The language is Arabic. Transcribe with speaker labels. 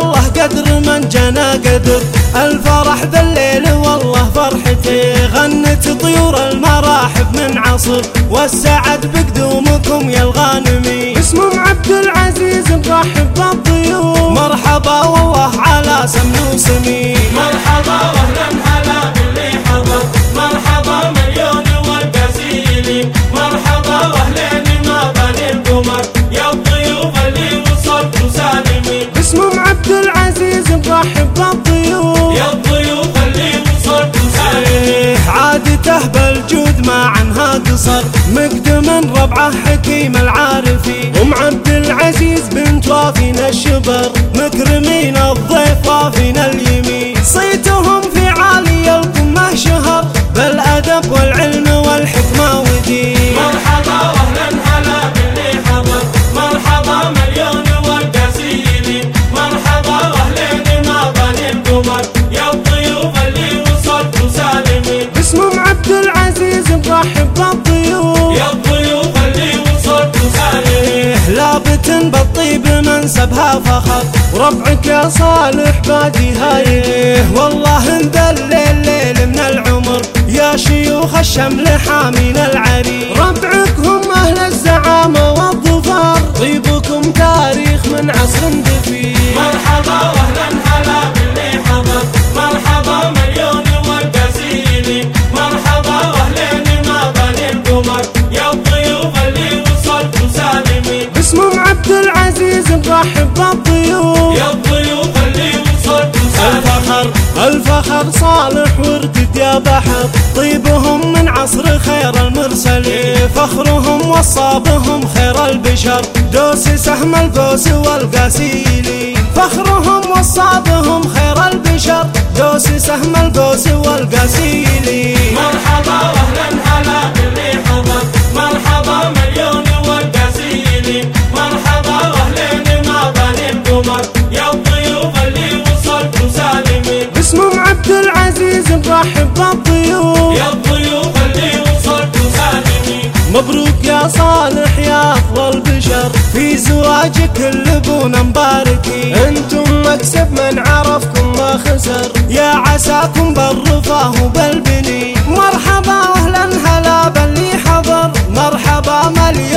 Speaker 1: والله قدر من جنى قدر. الفرح ذا الليل والله فرحتي، غنت طيور المراحب من عصر، والسعد بقدومكم يا الغانمين.
Speaker 2: اسمهم عبد العزيز نرحب بالضيوف،
Speaker 1: مرحبا والله على سمن وسمين.
Speaker 3: مرحبا واهلا هلا باللي حضر، مرحبا مليون والقزيلي، مرحبا واهلين ما بني القمر، يا الضيوف اللي وصلتوا سالمين.
Speaker 2: اسمهم عبد العزيز نرحب بالضيوف،
Speaker 3: يا الضيوف اللي وصلتوا سالمين.
Speaker 1: عادته بالجود ما عنها قصر، مقدم ربعه حكيم العارفين.
Speaker 2: ام عبد العزيز بنت وافينا الشبر،
Speaker 1: مكرمين الضيف وافينا اليمين. صيتهم في عالي القمة شهر، بالأدب والعلم والحكمة ودين.
Speaker 3: مرحبا واهلا هلا باللي حضر، مرحبا مليون والقزيلي، مرحبا واهلين ما بني القمر، يا الضيوف اللي وصلتوا سالمين.
Speaker 2: اسمهم عبد العزيز نرحب بالضيوف،
Speaker 3: يا الضيوف اللي وصلتوا سالمين.
Speaker 1: لابت بالطيب منسبها فخر،
Speaker 2: وربعك يا صالح بادي هاي.
Speaker 1: والله انذل الليل من العمر، يا شيوخ الشمل حامين العريق.
Speaker 2: ربعك هم اهل الزعامة والظفر،
Speaker 1: طيبكم تاريخ من عصر دفين.
Speaker 3: مرحبا واهلا هلا باللي حضر، مرحبا مليون والقزيلي، مرحبا واهلين ما بني القمر، يا الضيوف اللي وصلتوا سالمين.
Speaker 2: اسمهم عبد العزيز نرحب بالضيوف،
Speaker 3: يا الضيوف اللي وصلتوا سالمين.
Speaker 1: الفخر صالح وردد يا بحر، طيبهم من عصر خير المرسلين. فخرهم وصابهم خير البشر، دوس سهم القوس والقاسيلي. فخرهم وصابهم خير البشر، دوس سهم القوس والقاسيلي.
Speaker 3: مرحبا واهلا هلا باللي حضر، مرحبا مليون والقزيلي، مرحبا واهلين ما بني القمر، يا الضيوف اللي وصلتوا سالمين.
Speaker 2: اسمهم عبد العزيز نرحب بالضيوف،
Speaker 3: يا الضيوف اللي وصلتوا سالمين.
Speaker 1: مبروك يا صالح يا أفضل بشر، في زواجك اللبون مباركين.
Speaker 2: انتم مكسب من عرفكم ما خسر،
Speaker 1: يا عساكم بالرفاه وبالبنين. مرحبا واهلا هلا باللي حضر، مرحبا مليون